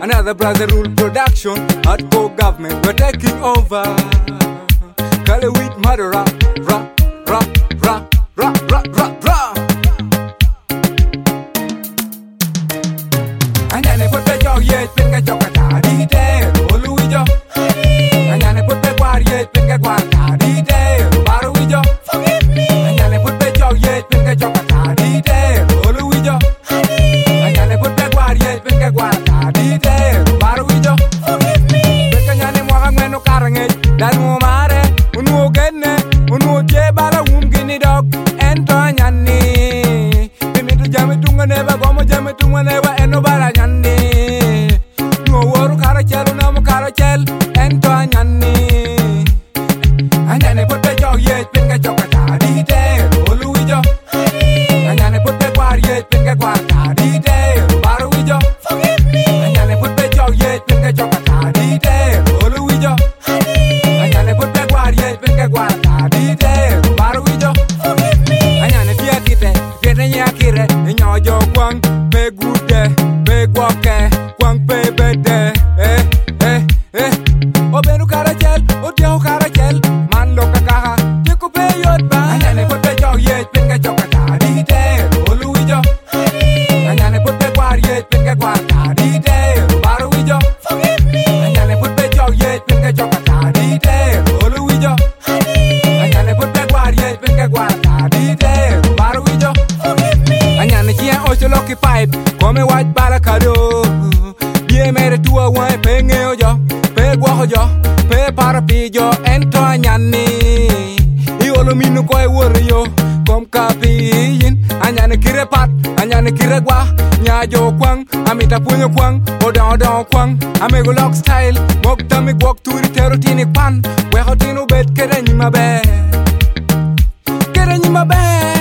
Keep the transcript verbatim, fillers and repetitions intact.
Another brother rule production. Hardcore government, we're taking over. Kale with murder, rap, rap, rap, rap, rap, rap, rap, rap. Anyane put the jog yet, finger jokata, detail, Oluijo. Anyane put the war yet, finger guanta, detail, Baruijo. Forgive me. Anyane put the jog yet, finger jokata, detail, Oluijo. Anyane put the war yet, finger guanta, detail, Baruijo. Forgive me. Bekanyane mwaka mweno karange, danu mare, unu genne, unu jebala umgini dog, ento anyane. Pimitu jami tunga neba, gomo jami tunga neba, eno bala nyane. No woru kara chelu, namu kara chel, ento anyane. Anyane put the jog yet, pinga chokata, detail, Oluijo. Anyane put the war yet, pinga guanta, detail, Baruijo. Forgive me. Anyane put the jog yet, pinga chokata, detail, Oluijo. Anyane put the war yet, pinga guanta, detail, Baruijo. Forgive me. Anyane tia kite, kite nya kire, nyojo kwang, pe gude, pe guake, kwang pe bede, eh, eh, eh. Obenu karachel, otiao karachel, man loka kaha, tiku pe yot ba. Anyane put the jog yet, pinga chokata, detail, Oluijo. Anyane put the war yet, pinga guanta, detail, Baruijo. Forgive me. Anyane put the jog yet, pinga chokata, detail, Oluijo. Anyane put the war yet, pinga guanta, detail, Baruijo. Forgive me. Anyane chia ocho loki pipe, come white balakado. Bien mere tua wai penge ojo, pe guajo, pe parapillo, ento anyane. Iolo minu koi warrior, kom kapiyin. Anyane kire pat, anyane kire gua, nyajo kwang, amita punyo kwang, odon odon kwang, amego lock style, mok tami gwok turi tero tini pan, weho tinu bet kere nyima be, kere nyima be.